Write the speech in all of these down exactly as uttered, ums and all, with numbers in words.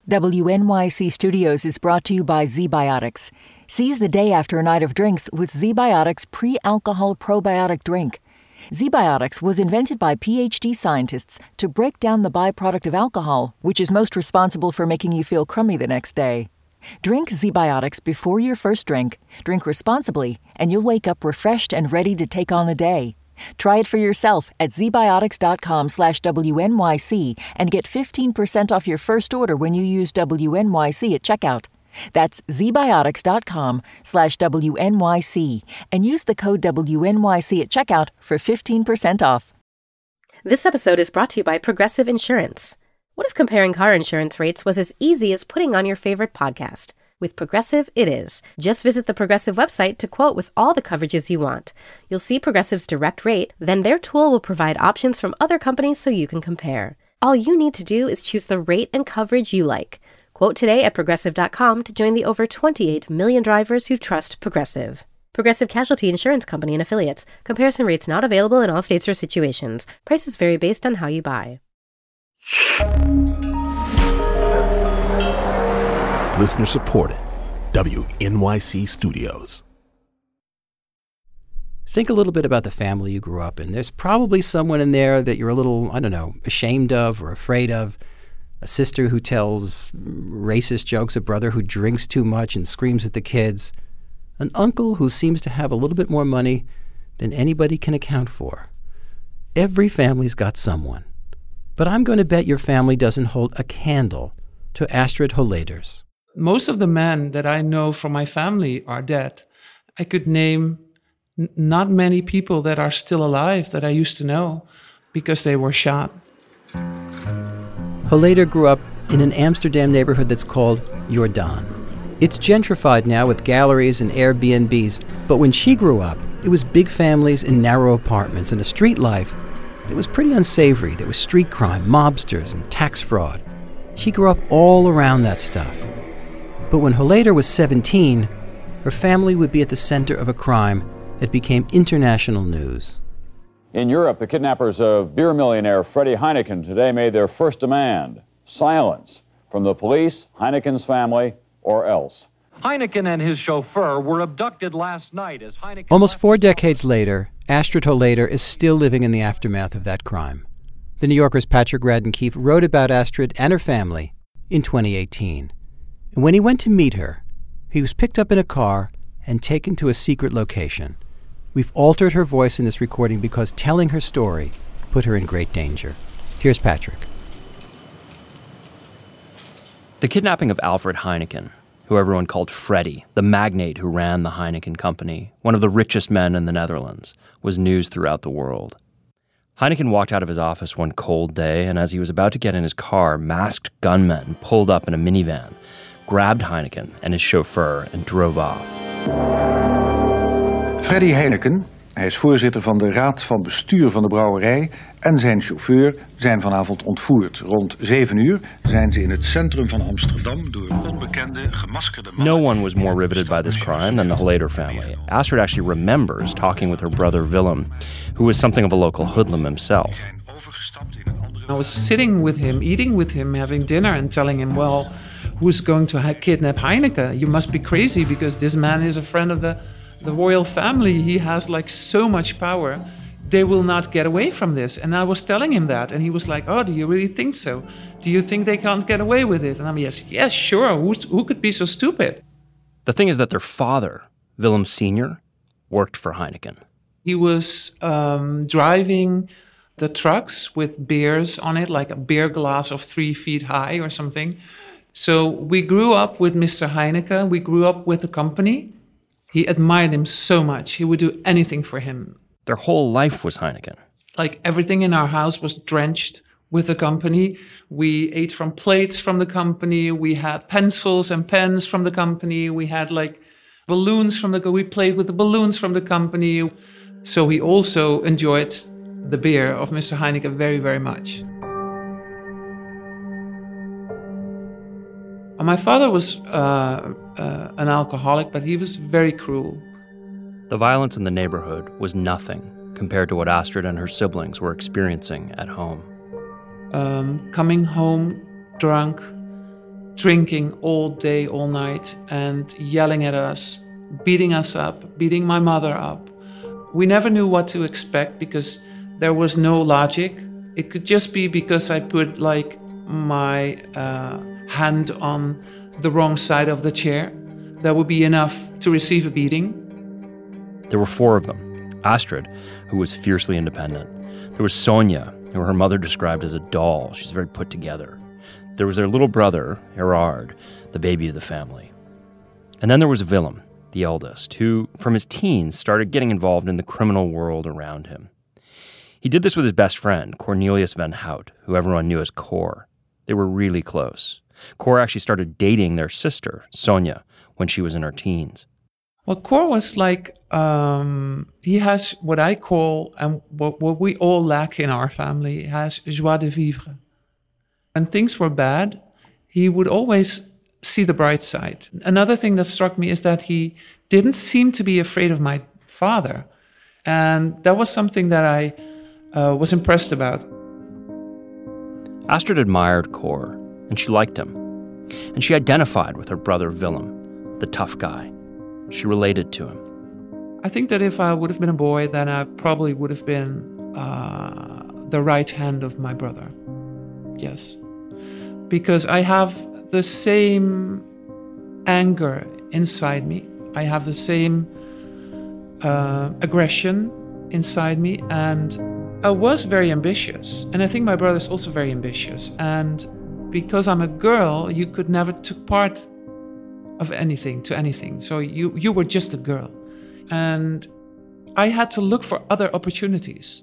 W N Y C Studios is brought to you by ZBiotics. Seize the day after a night of drinks with ZBiotics pre-alcohol probiotic drink. ZBiotics was invented by P H D scientists to break down the byproduct of alcohol, which is most responsible for making you feel crummy the next day. Drink ZBiotics before your first drink, drink responsibly, and you'll wake up refreshed and ready to take on the day. Try it for yourself at zbiotics.com slash WNYC and get fifteen percent off your first order when you use W N Y C at checkout. That's zbiotics.com slash WNYC and use the code W N Y C at checkout for fifteen percent off. This episode is brought to you by Progressive Insurance. What if comparing car insurance rates was as easy as putting on your favorite podcast? With Progressive, it is. Just visit the Progressive website to quote with all the coverages you want. You'll see Progressive's direct rate, then their tool will provide options from other companies so you can compare. All you need to do is choose the rate and coverage you like. Quote today at Progressive dot com to join the over twenty-eight million drivers who trust Progressive. Progressive Casualty Insurance Company and Affiliates. Comparison rates not available in all states or situations. Prices vary based on how you buy. Listener supported. W N Y C Studios. Think a little bit about the family you grew up in. There's probably someone in there that you're a little, I don't know, ashamed of or afraid of. A sister who tells racist jokes, a brother who drinks too much and screams at the kids, an uncle who seems to have a little bit more money than anybody can account for. Every family's got someone. But I'm going to bet your family doesn't hold a candle to Astrid Holeder's. Most of the men that I know from my family are dead. I could name n- not many people that are still alive that I used to know because they were shot. Holeder grew up in an Amsterdam neighborhood that's called Jordaan. It's gentrified now with galleries and Airbnbs, but when she grew up, it was big families in narrow apartments and a street life. It was pretty unsavory. There was street crime, mobsters, and tax fraud. She grew up all around that stuff. But when Holeder was seventeen, her family would be at the center of a crime that became international news. In Europe, the kidnappers of beer millionaire Freddie Heineken today made their first demand: silence from the police, Heineken's family, or else. Heineken and his chauffeur were abducted last night as Heineken... Almost four decades later, Astrid Holeder is still living in the aftermath of that crime. The New Yorker's Patrick Radden Keefe wrote about Astrid and her family in twenty eighteen. And when he went to meet her, he was picked up in a car and taken to a secret location. We've altered her voice in this recording because telling her story put her in great danger. Here's Patrick. The kidnapping of Alfred Heineken, who everyone called Freddie, the magnate who ran the Heineken Company, one of the richest men in the Netherlands, was news throughout the world. Heineken walked out of his office one cold day, and as he was about to get in his car, masked gunmen pulled up in a minivan, grabbed Heineken and his chauffeur and drove off. Freddie Heineken, hij is voorzitter van de raad van bestuur van de brouwerij, en zijn chauffeur zijn vanavond ontvoerd. Rond zeven uur zijn ze in het centrum van Amsterdam door onbekende gemaskerde mannen. No one was more riveted by this crime than the Holeder family. Astrid actually remembers talking with her brother Willem, who was something of a local hoodlum himself. I was sitting with him, eating with him, having dinner, and telling him, well, who's going to ha- kidnap Heineken? You must be crazy because this man is a friend of the, the royal family. He has like so much power. They will not get away from this. And I was telling him that, and he was like, oh, do you really think so? Do you think they can't get away with it? And I'm, yes, yes, sure. Who's, who could be so stupid? The thing is that their father, Willem Senior, worked for Heineken. He was um, driving the trucks with beers on it, like a beer glass of three feet high or something. So we grew up with Mister Heineken. We grew up with the company. He admired him so much. He would do anything for him. Their whole life was Heineken. Like everything in our house was drenched with the company. We ate from plates from the company. We had pencils and pens from the company. We had like balloons from the, we played with the balloons from the company. So he also enjoyed the beer of Mister Heineken very, very much. My father was uh, uh, an alcoholic, but he was very cruel. The violence in the neighborhood was nothing compared to what Astrid and her siblings were experiencing at home. Um, coming home drunk, drinking all day, all night, and yelling at us, beating us up, beating my mother up. We never knew what to expect because there was no logic. It could just be because I put like my uh, hand on the wrong side of the chair. That would be enough to receive a beating. There were four of them. Astrid, who was fiercely independent. There was Sonja, who her mother described as a doll. She's very put together. There was their little brother, Gerard, the baby of the family. And then there was Willem, the eldest, who, from his teens, started getting involved in the criminal world around him. He did this with his best friend, Cornelius van Hout, who everyone knew as Cor. They were really close. Cor actually started dating their sister, Sonja, when she was in her teens. Well, Cor was like, um, he has what I call, and what, what we all lack in our family, he has joie de vivre. When things were bad, he would always see the bright side. Another thing that struck me is that he didn't seem to be afraid of my father. And that was something that I uh, was impressed about. Astrid admired Cor, and she liked him. And she identified with her brother Willem, the tough guy. She related to him. I think that if I would have been a boy, then I probably would have been uh, the right hand of my brother. Yes. Because I have the same anger inside me. I have the same uh, aggression inside me. And I was very ambitious. And I think my brother's also very ambitious. And because I'm a girl, you could never take part of anything to anything. So you, you were just a girl. And I had to look for other opportunities.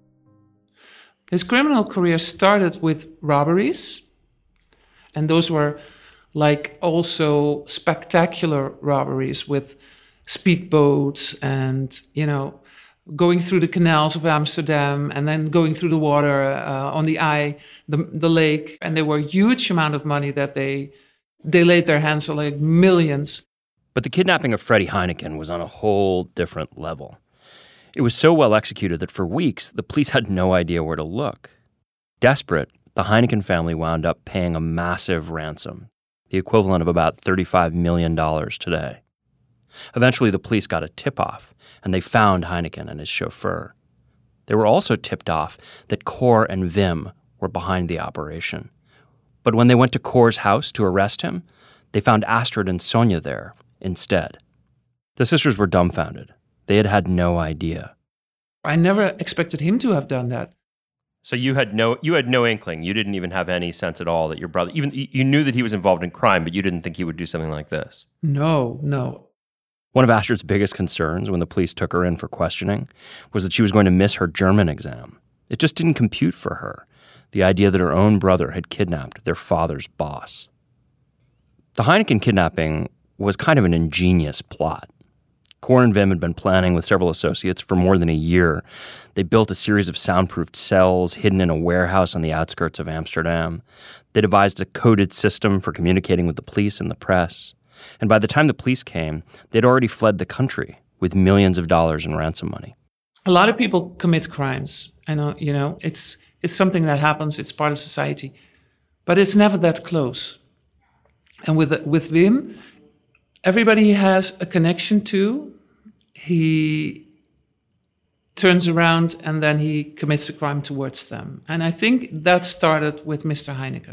His criminal career started with robberies. And those were like also spectacular robberies with speedboats and, you know, going through the canals of Amsterdam and then going through the water uh, on the Eye, the, the lake. And there were a huge amount of money that they, they laid their hands on, like millions. But the kidnapping of Freddy Heineken was on a whole different level. It was so well executed that for weeks, the police had no idea where to look. Desperate, the Heineken family wound up paying a massive ransom, the equivalent of about thirty-five million dollars today. Eventually, the police got a tip-off, and they found Heineken and his chauffeur. They were also tipped off that Cor and Wim were behind the operation. But when they went to Cor's house to arrest him, they found Astrid and Sonja there instead. The sisters were dumbfounded. They had had no idea. I never expected him to have done that. So you had no you had no inkling. You didn't even have any sense at all that your brother, even you knew that he was involved in crime, but you didn't think he would do something like this. No, no. One of Astrid's biggest concerns when the police took her in for questioning was that she was going to miss her German exam. It just didn't compute for her, the idea that her own brother had kidnapped their father's boss. The Heineken kidnapping was kind of an ingenious plot. Cor and Wim had been planning with several associates for more than a year. They built a series of soundproofed cells hidden in a warehouse on the outskirts of Amsterdam. They devised a coded system for communicating with the police and the press. And by the time the police came, they'd already fled the country with millions of dollars in ransom money. A lot of people commit crimes. I know, you know, it's it's something that happens. It's part of society. But it's never that close. And with with Wim, everybody he has a connection to, he turns around and then he commits a crime towards them. And I think that started with Mister Heineken.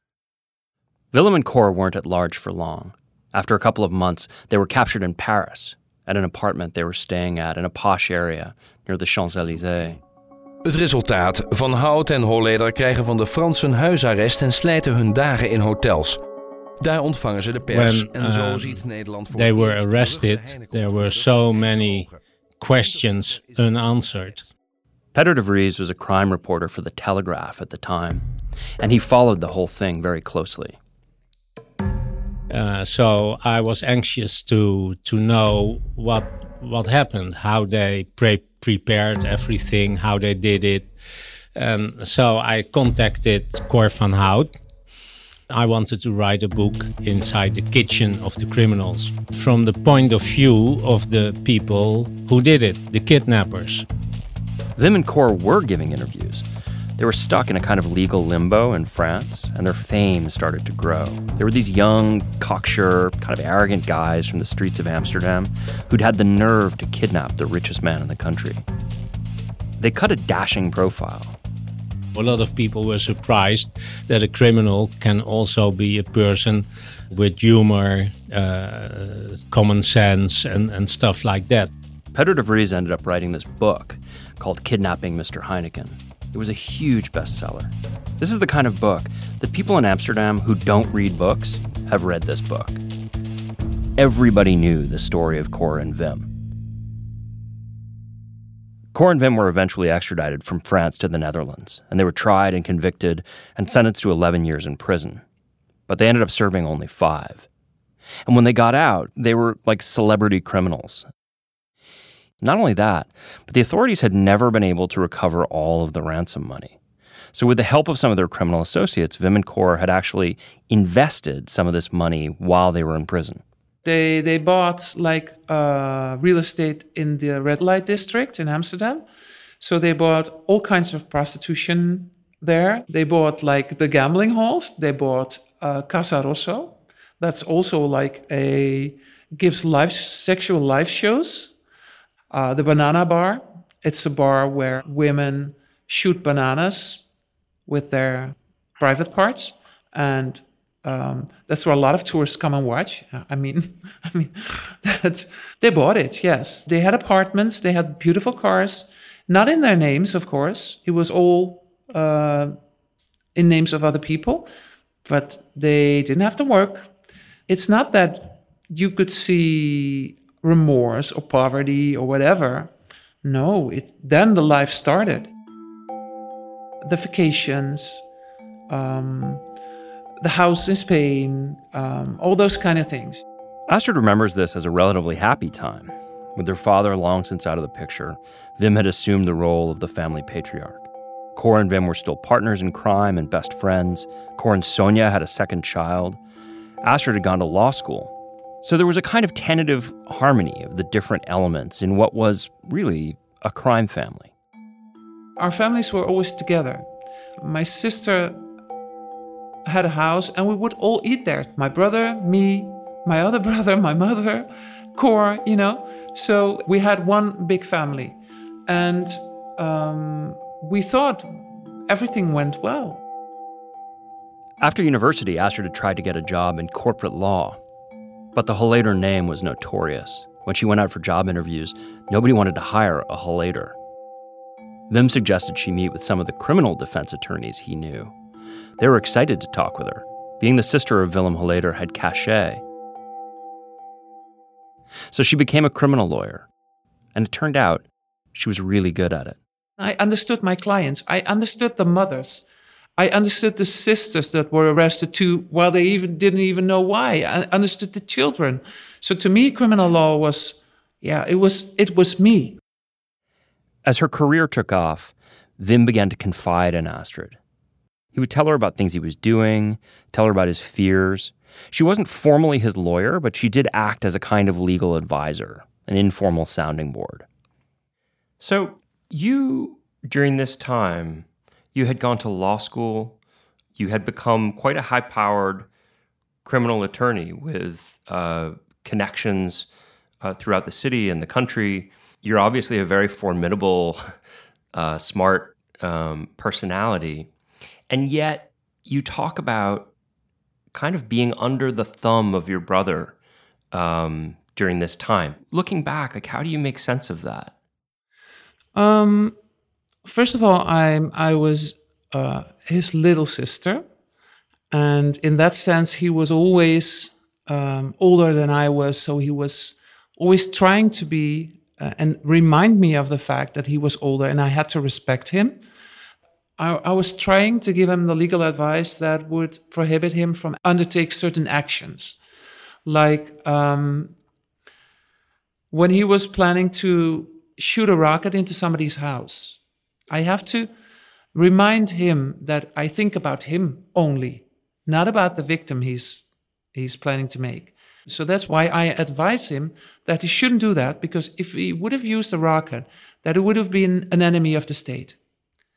Willem and Cor weren't at large for long. After a couple of months, they were captured in Paris at an apartment they were staying at in a posh area near the Champs-Élysées. Het resultaat: Van Hout en Holleder krijgen van de Fransen huisarrest en slijten hun dagen in hotels. Daar ontvangen ze de pers. When, en zo um, ziet Nederland voor they were arrested, there were so many questions unanswered. Peter de Vries was a crime reporter for The Telegraph at the time, and he followed the whole thing very closely. Uh, so I was anxious to to know what what happened, how they pre- prepared everything, how they did it. And so I contacted Cor van Hout. I wanted to write a book inside the kitchen of the criminals, from the point of view of the people who did it, the kidnappers. Wim and Cor were giving interviews. They were stuck in a kind of legal limbo in France, and their fame started to grow. There were these young, cocksure, kind of arrogant guys from the streets of Amsterdam who'd had the nerve to kidnap the richest man in the country. They cut a dashing profile. A lot of people were surprised that a criminal can also be a person with humor, uh, common sense, and, and stuff like that. Pedro de Vries ended up writing this book called Kidnapping Mister Heineken. It was a huge bestseller. This is the kind of book that people in Amsterdam who don't read books have read this book. Everybody knew the story of Cor and Wim. Cor and Wim were eventually extradited from France to the Netherlands, and they were tried and convicted and sentenced to eleven years in prison. But they ended up serving only five. And when they got out, they were like celebrity criminals. Not only that, but the authorities had never been able to recover all of the ransom money. So with the help of some of their criminal associates, Wim and Cor had actually invested some of this money while they were in prison. They they bought like uh, real estate in the red light district in Amsterdam. So they bought all kinds of prostitution there. They bought like the gambling halls. They bought uh, Casa Rosso. That's also like a, gives live sexual live shows. Uh, the Banana Bar, it's a bar where women shoot bananas with their private parts, and um, that's where a lot of tourists come and watch. I mean, I mean, that's, they bought it. Yes, they had apartments, they had beautiful cars, not in their names, of course. It was all uh, in names of other people, but they didn't have to work. It's not that you could see remorse or poverty or whatever. No, it then the life started. The vacations, um, the house in Spain, um, all those kind of things. Astrid remembers this as a relatively happy time. With their father long since out of the picture, Wim had assumed the role of the family patriarch. Cor and Wim were still partners in crime and best friends. Cor and Sonja had a second child. Astrid had gone to law school. So there was a kind of tentative harmony of the different elements in what was really a crime family. Our families were always together. My sister had a house and we would all eat there. My brother, me, my other brother, my mother, Cor, you know. So we had one big family. And um, we thought everything went well. After university, Astrid had tried to get a job in corporate law. But the Hollader name was notorious. When she went out for job interviews, nobody wanted to hire a Hollader. Wim suggested she meet with some of the criminal defense attorneys he knew. They were excited to talk with her. Being the sister of Willem Hollader had cachet. So she became a criminal lawyer. And it turned out she was really good at it. I understood my clients. I understood the mothers. I understood the sisters that were arrested too, while they even didn't even know why. I understood the children. So to me, criminal law was, yeah, it was it was me. As her career took off, Wim began to confide in Astrid. He would tell her about things he was doing, tell her about his fears. She wasn't formally his lawyer, but she did act as a kind of legal advisor, an informal sounding board. So you, during this time, you had gone to law school. You had become quite a high-powered criminal attorney with uh, connections uh, throughout the city and the country. You're obviously a very formidable, uh, smart um, personality. And yet you talk about kind of being under the thumb of your brother um, during this time. Looking back, like, how do you make sense of that? Um. First of all, I I was uh, his little sister, and in that sense, he was always um, older than I was. So he was always trying to be uh, and remind me of the fact that he was older, and I had to respect him. I, I was trying to give him the legal advice that would prohibit him from undertake certain actions, like um, when he was planning to shoot a rocket into somebody's house. I have to remind him that I think about him only, not about the victim he's he's planning to make. So that's why I advise him that he shouldn't do that, because if he would have used a rocket, that it would have been an enemy of the state.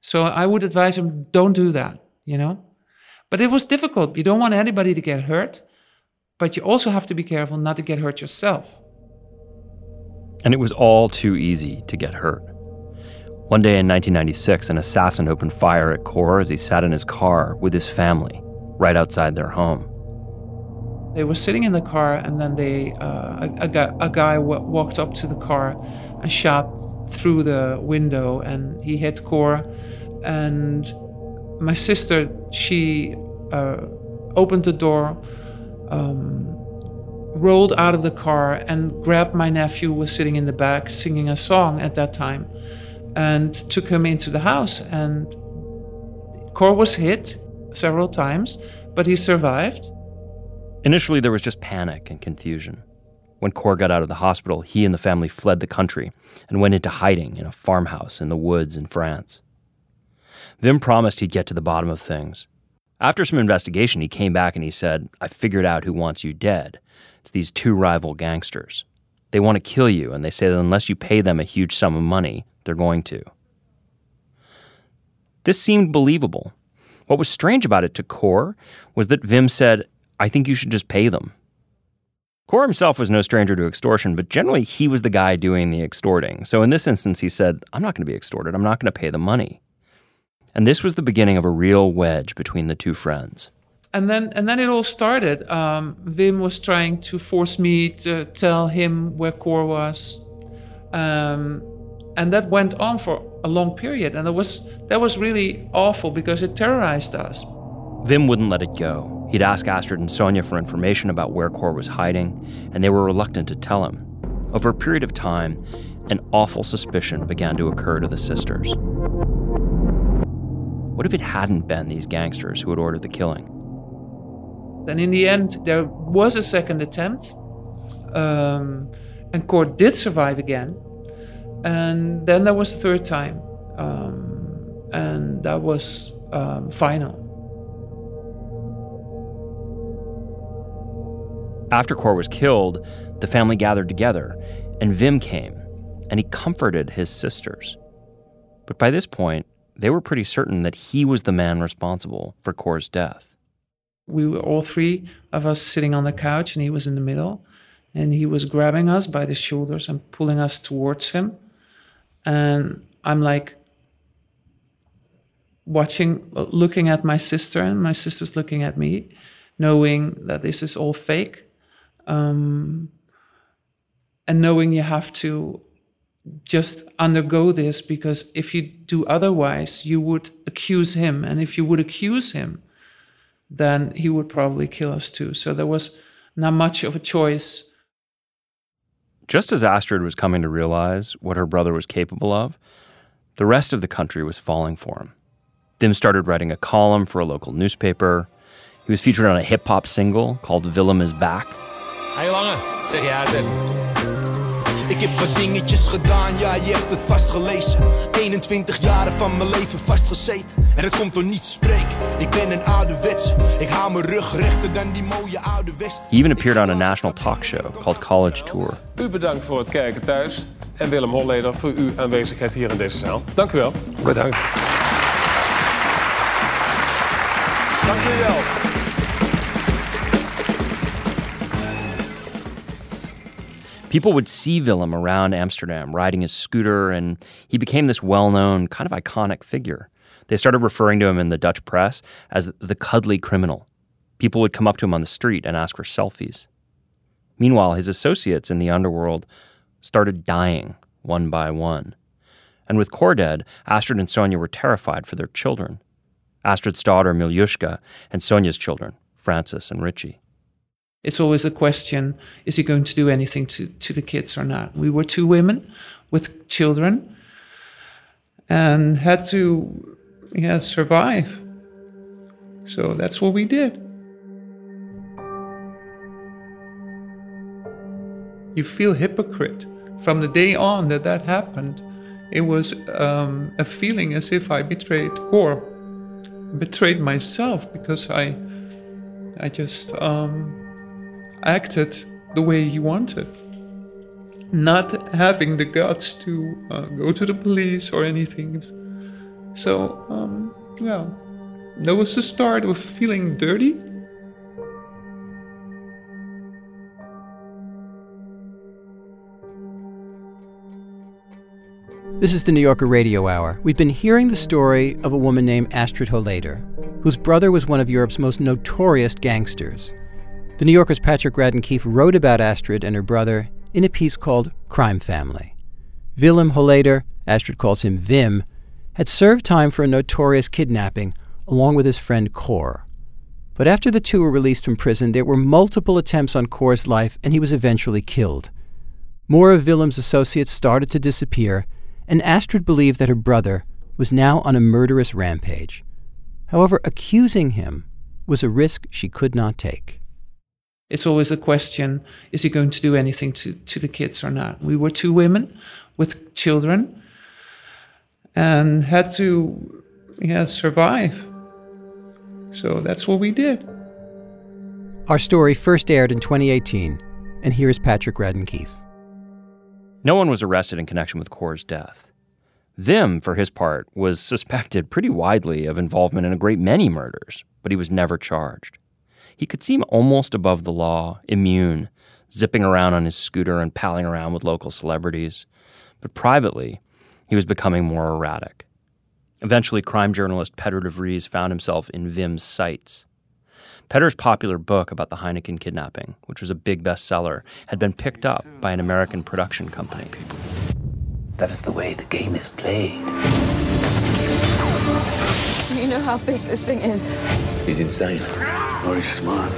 So I would advise him, don't do that, you know? But it was difficult. You don't want anybody to get hurt, but you also have to be careful not to get hurt yourself. And it was all too easy to get hurt. One day in nineteen ninety-six, an assassin opened fire at Cor as he sat in his car with his family right outside their home. They were sitting in the car, and then they uh, a, a guy, a guy w- walked up to the car and shot through the window, and he hit Cor. And my sister, she uh, opened the door, um, rolled out of the car, and grabbed my nephew, who was sitting in the back singing a song at that time, and took him into the house. And Cor was hit several times, but he survived. Initially, there was just panic and confusion. When Cor got out of the hospital, he and the family fled the country and went into hiding in a farmhouse in the woods in France. Wim promised he'd get to the bottom of things. After some investigation, he came back and he said, I figured out who wants you dead. It's these two rival gangsters. They want to kill you, and they say that unless you pay them a huge sum of money, they're going to. This seemed believable. What was strange about it to Cor was that Wim said, I think you should just pay them. Cor himself was no stranger to extortion, but generally he was the guy doing the extorting. So in this instance, he said, I'm not going to be extorted. I'm not going to pay the money. And this was the beginning of a real wedge between the two friends. And then and then it all started. Um, Wim was trying to force me to tell him where Cor was. Um, and that went on for a long period. And that was, that was really awful because it terrorized us. Wim wouldn't let it go. He'd ask Astrid and Sonja for information about where Cor was hiding, and they were reluctant to tell him. Over a period of time, an awful suspicion began to occur to the sisters. What if it hadn't been these gangsters who had ordered the killing? And in the end, there was a second attempt, um, and Cor did survive again. And then there was a third time, um, and that was um, final. After Cor was killed, the family gathered together, and Wim came, and he comforted his sisters. But by this point, they were pretty certain that he was the man responsible for Cor's death. We were all three of us sitting on the couch, and he was in the middle, and he was grabbing us by the shoulders and pulling us towards him. And I'm like watching, looking at my sister, and my sister's looking at me, knowing that this is all fake. Um, and knowing you have to just undergo this, because if you do otherwise, you would accuse him. And if you would accuse him, then he would probably kill us too. So there was not much of a choice. Just as Astrid was coming to realize what her brother was capable of, the rest of the country was falling for him. Wim started writing a column for a local newspaper. He was featured on a hip-hop single called Willem is Back. Hey lange, zeg je uit even. Ik heb wat dingetjes gedaan, ja je hebt het vastgelezen. eenentwintig jaren van mijn leven vastgezeten. En dat komt door niet te spreken. Ik ben een ouderwets. Ik hou mijn rug rechter dan die mooie oude West. He even appeared on a national talk show called College Tour. U bedankt voor het kijken thuis. En Willem Holleder voor uw aanwezigheid hier in deze zaal. Dank u wel. Bedankt. Dank u wel. People would see Willem around Amsterdam riding his scooter, and he became this well-known, kind of iconic figure. They started referring to him in the Dutch press as the cuddly criminal. People would come up to him on the street and ask for selfies. Meanwhile, his associates in the underworld started dying one by one. And with Cor dead, Astrid and Sonja were terrified for their children. Astrid's daughter, Miljushka, and Sonja's children, Francis and Richie. It's always a question, is he going to do anything to, to the kids or not? We were two women with children and had to yeah, survive. So that's what we did. You feel hypocrite. From the day on that that happened, it was um, a feeling as if I betrayed Cor, betrayed myself, because I, I just... Um, acted the way he wanted, not having the guts to uh, go to the police or anything. So, um, yeah, that was the start of feeling dirty. This is the New Yorker Radio Hour. We've been hearing the story of a woman named Astrid Holleder, whose brother was one of Europe's most notorious gangsters. The New Yorker's Patrick Radden Keefe wrote about Astrid and her brother in a piece called Crime Family. Willem Holleder, Astrid calls him Wim, had served time for a notorious kidnapping along with his friend Cor. But after the two were released from prison, there were multiple attempts on Cor's life, and he was eventually killed. More of Willem's associates started to disappear, and Astrid believed that her brother was now on a murderous rampage. However, accusing him was a risk she could not take. It's always a question, is he going to do anything to, to the kids or not? We were two women with children and had to yeah, survive. So that's what we did. Our story first aired in twenty eighteen, and here's Patrick Radden Keefe. No one was arrested in connection with Cor's death. Wim, for his part, was suspected pretty widely of involvement in a great many murders, but he was never charged. He could seem almost above the law, immune, zipping around on his scooter and palling around with local celebrities. But privately, he was becoming more erratic. Eventually, crime journalist Petter de Vries found himself in Wim's sights. Petter's popular book about the Heineken kidnapping, which was a big bestseller, had been picked up by an American production company. That is the way the game is played. You know how big this thing is? He's insane, or he's smart.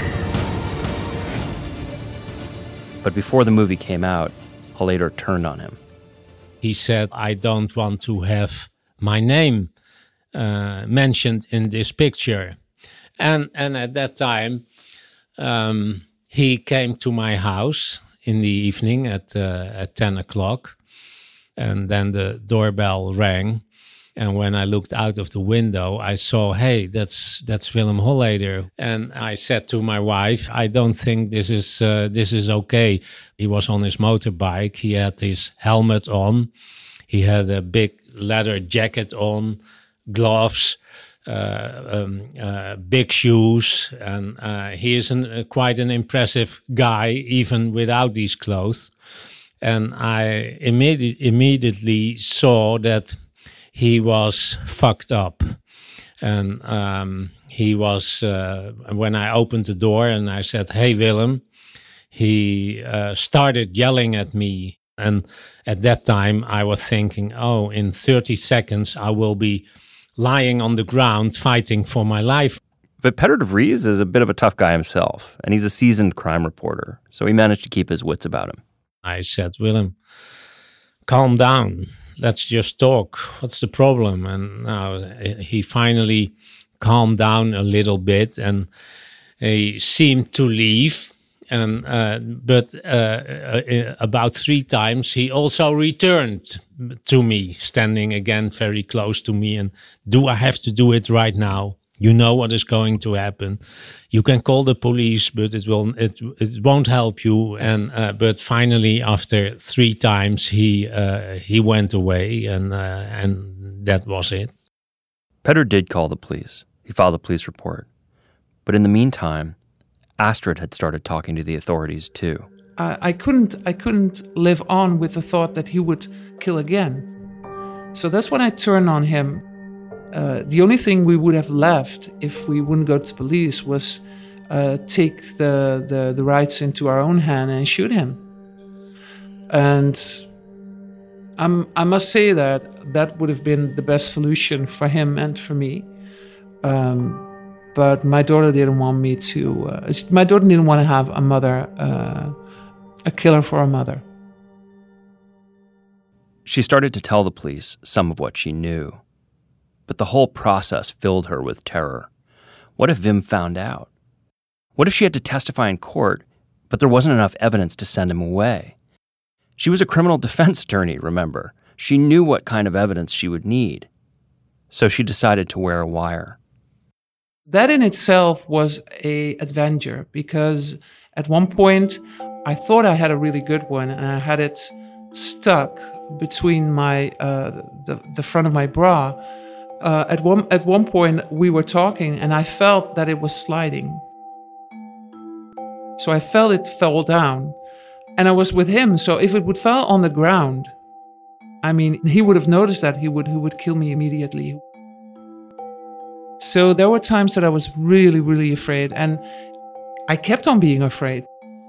But before the movie came out, Holleder turned on him. He said, I don't want to have my name uh, mentioned in this picture. And and at that time, um, he came to my house in the evening at uh, at ten o'clock, and then the doorbell rang. And when I looked out of the window, I saw, hey, that's that's Willem Holleder. And I said to my wife, I don't think this is uh, this is okay. He was on his motorbike. He had his helmet on. He had a big leather jacket on, gloves. Uh, um, uh, big shoes, and uh, he is an, uh, quite an impressive guy, even without these clothes. And I immedi- immediately saw that he was fucked up. And um, he was, uh, when I opened the door and I said, hey, Willem, he uh, started yelling at me. And at that time, I was thinking, oh, in thirty seconds, I will be lying on the ground fighting for my life. But Petter de Vries is a bit of a tough guy himself, and he's a seasoned crime reporter, so he managed to keep his wits about him. I said, Willem, calm down. Let's just talk. What's the problem? And now he finally calmed down a little bit, and he seemed to leave. And uh, but uh, uh, about three times he also returned to me, standing again very close to me. And do I have to do it right now? You know what is going to happen. You can call the police, but it will it it won't help you. And uh, but finally, after three times, he uh, he went away, and uh, and that was it. Petter did call the police. He filed a police report, but in the meantime, Astrid had started talking to the authorities too. I, I couldn't I couldn't live on with the thought that he would kill again. So that's when I turned on him. Uh, the only thing we would have left if we wouldn't go to police was uh, take the, the, the rights into our own hand and shoot him. And I'm, I must say that that would have been the best solution for him and for me. Um, But my daughter didn't want me to, uh, my daughter didn't want to have a mother, uh, a killer for a mother. She started to tell the police some of what she knew. But the whole process filled her with terror. What if Wim found out? What if she had to testify in court, but there wasn't enough evidence to send him away? She was a criminal defense attorney, remember. She knew what kind of evidence she would need. So she decided to wear a wire. That in itself was a adventure, because at one point I thought I had a really good one, and I had it stuck between my uh, the, the front of my bra. uh, at one at one point we were talking, and I felt that it was sliding. So I felt it fall down, and I was with him. So if it would fall on the ground, I mean, he would have noticed that. He would he would kill me immediately. So there were times that I was really, really afraid, and I kept on being afraid.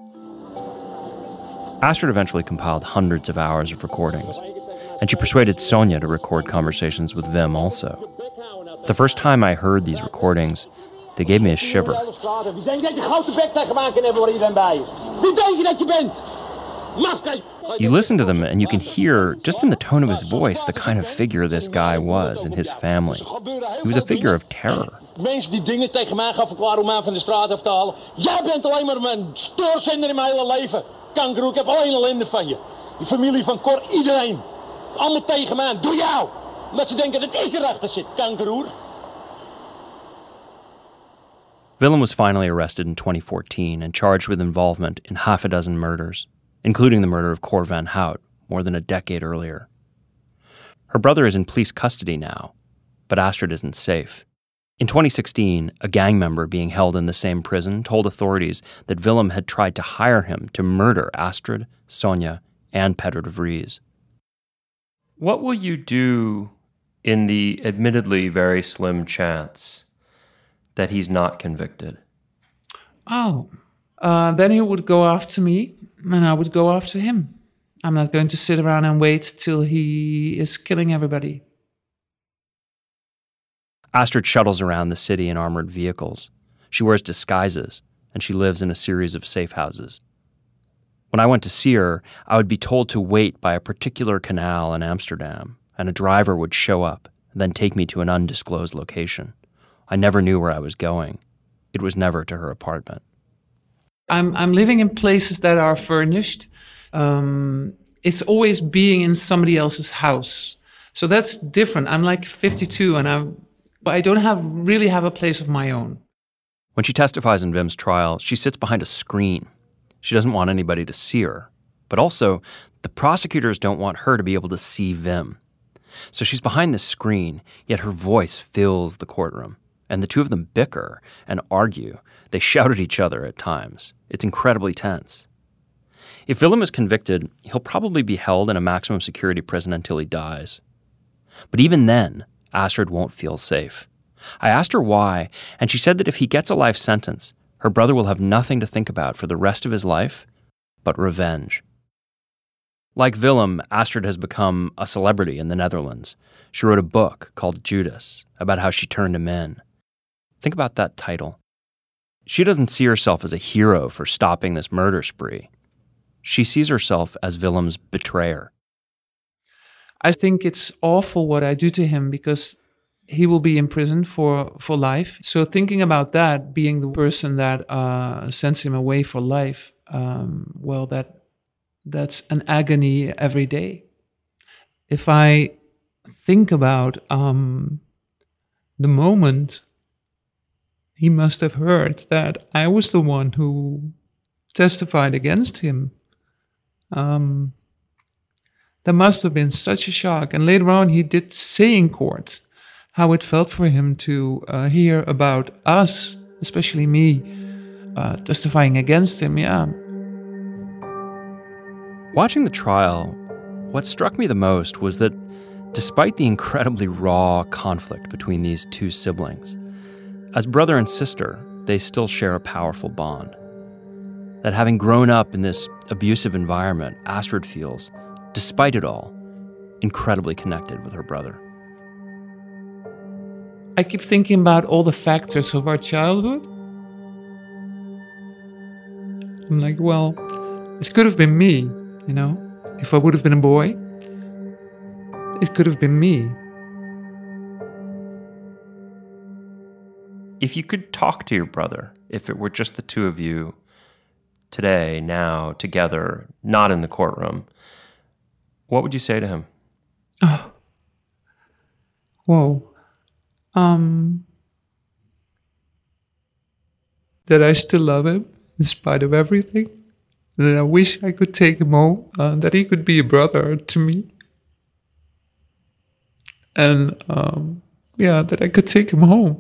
Astrid eventually compiled hundreds of hours of recordings, and she persuaded Sonja to record conversations with Wim also. The first time I heard these recordings, they gave me a shiver. Wie denk je dat je grote bek tegen maken hebben waar iedereen bij is? Wie denk je dat je bent? Mafkes! You listen to them and you can hear, just in the tone of his voice, the kind of figure this guy was and his family. He was a figure of terror. Mensen die dingen tegen mij gaan verklaren om mij van de straat af te halen. Jij bent alleen maar mijn stoorzender in mijn hele leven. Kangaroo, ik heb alleen ellende van je. Die familie van Cor, iedereen. Allemaal tegen mij, doe jou! Omdat ze denken dat ik erachter zit, kangaroo. Willem was finally arrested in twenty fourteen and charged with involvement in half a dozen murders, including the murder of Cor van Hout more than a decade earlier. Her brother is in police custody now, but Astrid isn't safe. In twenty sixteen, a gang member being held in the same prison told authorities that Willem had tried to hire him to murder Astrid, Sonja, and Petter de Vries. What will you do in the admittedly very slim chance that he's not convicted? Oh, uh, then he would go after me, and I would go after him. I'm not going to sit around and wait till he is killing everybody. Astrid shuttles around the city in armored vehicles. She wears disguises, and she lives in a series of safe houses. When I went to see her, I would be told to wait by a particular canal in Amsterdam, and a driver would show up and then take me to an undisclosed location. I never knew where I was going. It was never to her apartment. I'm I'm living in places that are furnished. Um, it's always being in somebody else's house. So that's different. I'm like fifty-two, and I'm, I don't have really have a place of my own. When she testifies in Wim's trial, she sits behind a screen. She doesn't want anybody to see her. But also, the prosecutors don't want her to be able to see Wim. So she's behind the screen, yet her voice fills the courtroom. And the two of them bicker and argue. They shout at each other at times. It's incredibly tense. If Willem is convicted, he'll probably be held in a maximum security prison until he dies. But even then, Astrid won't feel safe. I asked her why, and she said that if he gets a life sentence, her brother will have nothing to think about for the rest of his life but revenge. Like Willem, Astrid has become a celebrity in the Netherlands. She wrote a book called Judas about how she turned him in. Think about that title. She doesn't see herself as a hero for stopping this murder spree. She sees herself as Willem's betrayer. I think it's awful what I do to him because he will be in prison for, for life. So thinking about that, being the person that uh, sends him away for life, um, well, that that's an agony every day. If I think about um, the moment he must have heard that I was the one who testified against him, um, that must have been such a shock. And later on, he did say in court how it felt for him to uh, hear about us, especially me, uh, testifying against him. Yeah. Watching the trial, what struck me the most was that despite the incredibly raw conflict between these two siblings, as brother and sister, they still share a powerful bond. That having grown up in this abusive environment, Astrid feels, despite it all, incredibly connected with her brother. I keep thinking about all the factors of our childhood. I'm like, well, it could have been me, you know? If I would have been a boy, it could have been me. If you could talk to your brother, if it were just the two of you today, now, together, not in the courtroom, what would you say to him? Oh. Whoa. Um, that I still love him in spite of everything. That I wish I could take him home. Uh, that he could be a brother to me. And um, yeah, that I could take him home.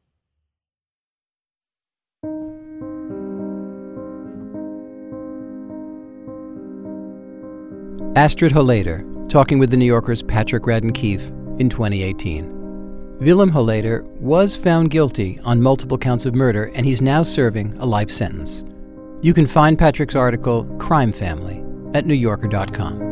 Astrid Holleder, talking with The New Yorker's Patrick Radden Keefe in twenty eighteen. Willem Holleder was found guilty on multiple counts of murder, and he's now serving a life sentence. You can find Patrick's article, Crime Family, at new yorker dot com.